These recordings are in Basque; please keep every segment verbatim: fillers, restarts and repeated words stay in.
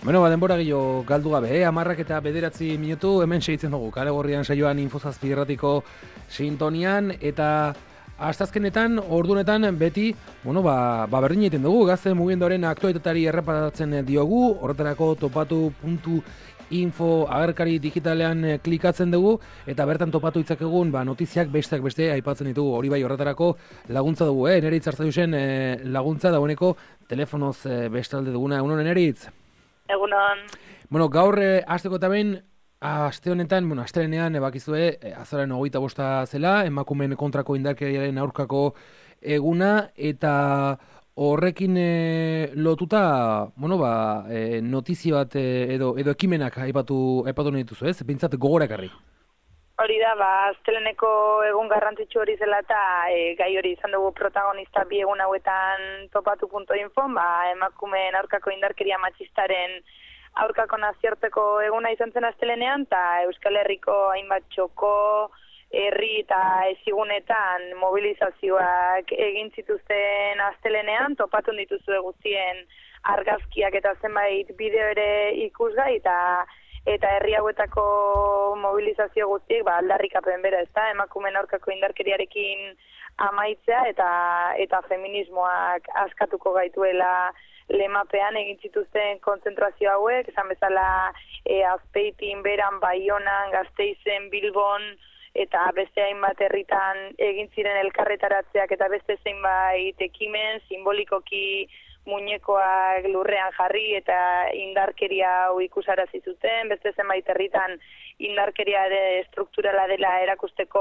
Bueno, ba, denbora gehiago galdu gabe, eh? Amarrak eta bederatzi minutu, hemen segitzen dugu, kale gorrian saioan Infozazpi irratiko sintonian, eta astazkenetan, ordunetan, beti, bueno, ba, ba berdin egiten dugu, gazte mugimenduaren aktualitateari erreparatzen diogu, horretarako topatu puntu info agerkari digitalean klikatzen dugu, eta bertan topatu itzakegun, ba, notiziak besteak beste aipatzen ditugu, hori bai horretarako laguntza dugu, eh? Neritz Artzaiusen eh, laguntza dagoeneko telefonoz eh, bestalde duguna, egunon Neritz? Egunon. Bueno, gaur eh, asteko eta behin, aste honetan, bueno, astelenean ebakizue, eh, azoren hogeita bosta zela, emakumeen kontrako indarkeriaren aurkako eguna, eta horrekin eh, lotuta, bueno, ba, eh, notizio bat eh, edo, edo ekimenak aipatu, aipatu nahi dituzu, ez? Bintzat gogorakarri. Hori da, ba, asteleneko egun garrantzitsu hori zela eta e, gai hori izan dugu protagonista bi egun hauetan topatu puntu info, ba, emakumeen aurkako indarkeria matxistaren aurkako nazioarteko eguna izan zen astelenean, eta Euskal Herriko hainbat txoko, herri eta ezigunetan mobilizazioak egin zituzten astelenean, topatu dituzue guztien argazkiak eta zenbait bideo ere ikusgai, eta eta herri hauetako mobilizazio guztiek ba, aldarrikapen bera, ez da, emakumeen aurkako indarkeriarekin amaitzea eta eta feminismoak askatuko gaituela lemapean egin zituzten kontzentrazio hauek, esan bezala e, Azpeitin, Beran, Baionan, Gasteizen, Bilbon, eta beste hainbat herritan egin ziren elkarretaratzeak eta beste zeinbait ekimen simbolikoki muñekoak lurrean jarri eta indarkeria hau ikusarazi zuten, beste zenbait herritan indarkeria ere estrukturala dela erakusteko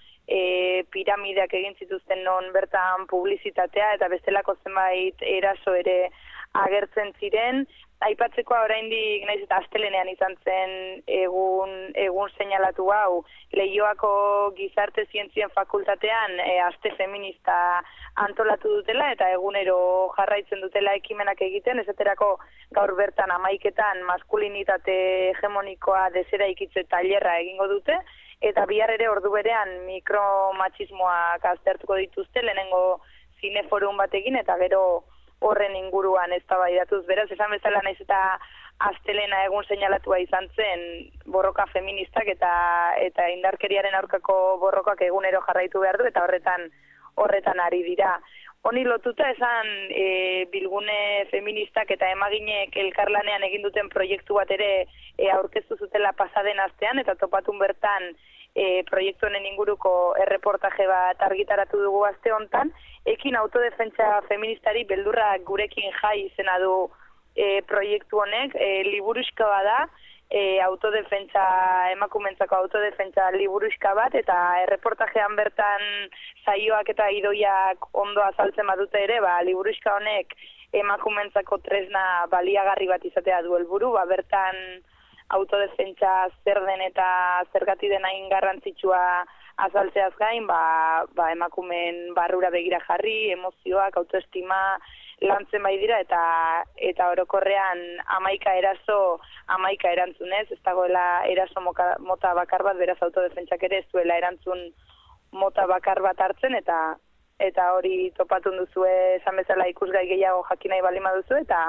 e, piramideak egin zituzten non bertan publizitatea eta bestelako zenbait eraso ere agertzen ziren. Aipatzekoa oraindik naiz eta astelenean izan zen egun egun seinalatu hau Leioako Gizarte Zientzien Fakultatean e, aste feminista antolatu dutela eta egunero jarraitzen dutela ekimenak egiten, esaterako gaur bertan hamaiketan maskulinitate hegemonikoa deseraikitze tailerra egingo dute eta bihar ere ordu berean mikromatxismoak aztertuko dituzte lehenengo zineforum batekin eta gero horren inguruan eztabaidatuz, beraz, esan bezala naiz eta astelena egun seinalatua izan zen borroka feministak eta eta indarkeriaren aurkako borrokak egunero jarraitu behar du eta horretan horretan ari dira. Honi lotuta esan e, bilgune feministak eta emaginek elkarlanean egin duten proiektu bat ere e, aurkeztu zutela pasaden astean eta topatun bertan E, proiektu honen inguruko erreportaje bat argitaratu dugu aste hontan, ekin autodefentsa feministari beldurra gurekin jai izena du e, proiektu honek, e, liburuxka bada, e, autodefentsa, emakumentzako autodefentsa liburuxka bat, eta erreportajean bertan saioak eta idoiak ondo azaltzen badute ere, ba, liburuxka honek emakumentzako tresna baliagarri bat izatea du helburu, ba, bertan autodefentsa zer den eta zergati den hain garrantzitsua azaltzeaz gain, ba, ba emakumeen barrura begira jarri, emozioak, autoestima lantzen bai dira eta eta orokorrean hamaika eraso, hamaika erantzunez, ez dagoela eraso moka, mota bakar bat, beraz autodefentsak ere ez duela erantzun mota bakar bat hartzen eta eta hori topatun duzue esan bezala ikusgai gehiago jakin nahi balima duzu eta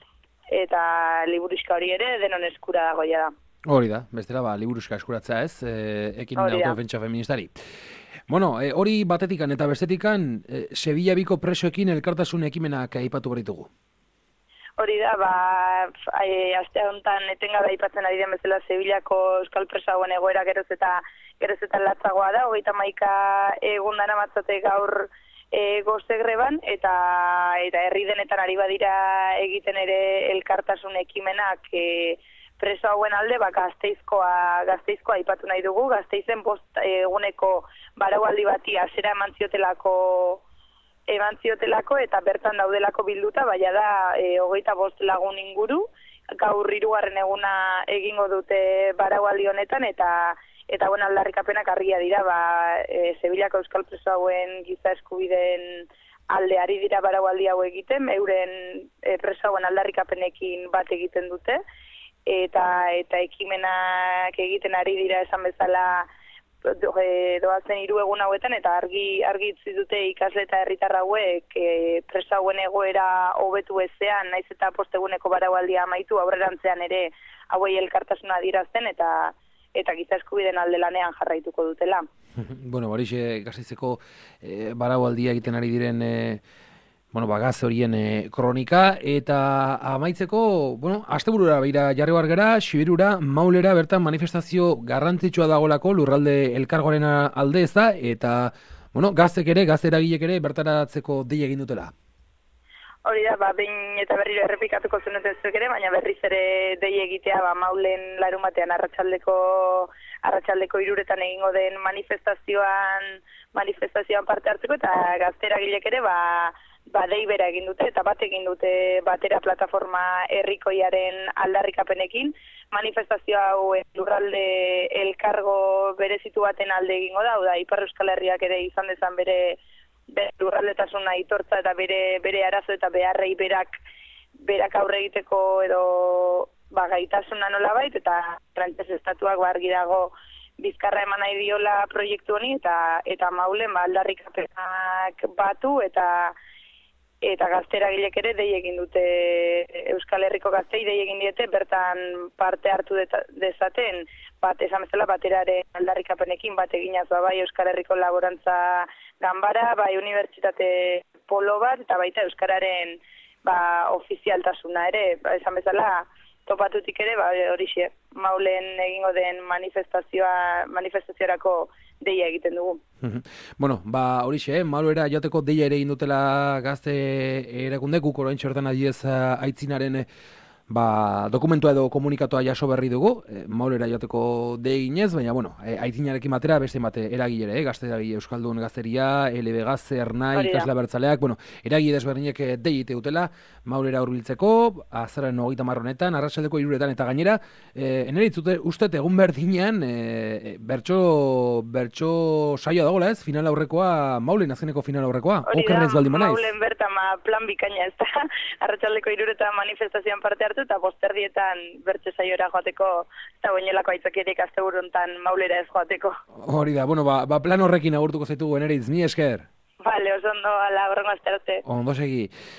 eta liburuxka hori ere denon eskura dagoia da. Hori da, bestela ba, liburuxka eskuratzea ez, e, ekin autodefentsa feministari. Bueno, e, hori batetikan eta bestetikan, e, Sevilla biko presoekin elkartasun ekimenak aipatu beritugu. Hori da, ba, e, aste honetan etengabe aipatzen ari den bezala Sevillako euskal preso hauen egoera geroz eta geroz eta latzagoa da, hogeita hamaika egun dara matzate gaur E, goze greban eta eta herri denetan ari badira egiten ere elkartasun ekimenak e, preso hauen alde, ba, gazteizkoa, gazteizkoa aipatu nahi dugu, Gasteizen bost eguneko baraualdi bati hasiera eman ziotelako eman ziotelako eta bertan daudelako bilduta, baina da e, hogeita bost lagun inguru, gaur hirugarren eguna egingo dute baraualdi honetan eta Eta bueno, aldarrikapenak argia dira, ba, e, Sevillako euskal preso hauen giza eskubideen alde ari dira baraualdi hau egiten, euren e, preso hauen aldarrikapenekin bat egiten dute, eta eta ekimenak egiten ari dira esan bezala doazen hiru egun hauetan, eta argi argi utzi dute ikasle eta herritar hauek e, presa hauen egoera hobetu ezean, naiz eta posteguneko baraualdia amaitu, aurrerantzean ere hauei elkartasuna adierazten eta eta giza eskubideen alde lanean jarraituko dutela. Bueno, horixe Gasteizeko e, baraualdia egiten ari diren e, bueno, ba, gaz horien e, kronika, eta amaitzeko, bueno, asteburura beira jarri bar gara, Xibirura, Maulera, bertan manifestazio garrantzitsua dagolako lurralde elkargoaren alde ez da, eta, bueno, gaztek ere, gazte eragilek ere, bertaratzeko dei egin dutela. Hori da, ba, behin eta berriro errepikatuko zenuten zuek ere, baina berriz ere dei egitea, ba, Maulen larun batean arratsaldeko arratsaldeko hiruretan egingo den manifestazioan manifestazioan parte hartzeko, eta gazte eragilek ere, ba, ba dei bera egin dute, eta bat egin dute batera plataforma herrikoiaren aldarrikapenekin. Manifestazio hau lurralde elkargo berezitu baten alde egingo da, da Ipar Euskal Herriak ere izan dezan bere, bere lurraldetasuna aitortza eta bere bere arazo eta beharrei berak berak aurre egiteko edo ba gaitasuna nolabait, eta frantses estatuak ba argi dago bizkarra eman nahi diola proiektu honi, eta eta Maulen ba aldarrikapenak batu eta eta gazteragilek ere dei egin dute, Euskal Herriko gaztei dei egin diete bertan parte hartu dezaten, bat esan bezala bateraren aldarrikapenekin bat eginaz, ba, bai Euskal Herriko laborantza ganbara, bai unibertsitate polo bat, eta baita Euskararen ba, ofizialtasuna ere, ba, esan bezala topatutik ere, ba, horixe, Maulen egingo den manifestazioa, manifestaziorako deia egiten dugu. Bueno, ba, horixe, eh? Maulera joteko deia ere egin dutela gazte erakunde, guk orain txortan adiez aitzinaren ba, dokumentua edo komunikatua jaso berri dugu, e, Maulera joteko deginez, baina, bueno, e, aitzinarekin batera beste bate eragilere, eh? Gazte eragile Euskaldun Gazteria, L B Gazte, Ernai, Ikasle Abertzaleak, bueno, eragile desberdinek dei ite dutela, Maulera hurbiltzeko, azaren hogeita marronetan, arratsaldeko hiruretan, eta gainera, e, eneritz uste egun berdinean, e, bertso, bertso saioa dagoela ez, final aurrekoa, Maulen azkeneko final aurrekoa, okerrez baldin manaiz. Maulen bertan ma, plan bikaina ez da, arratsaldeko hiruretan manifestazioan parte hartu, eta posterdietan bertze saiora joateko, eta oinelako aitzakierik asteburuntan Maulera ez joateko. Hori da, bueno, ba, ba plan horrekin agurtuko zaitugu, Eneritz, mi esker. Vale, oso ondo, ala, horrengo aste arte. Ondo segi.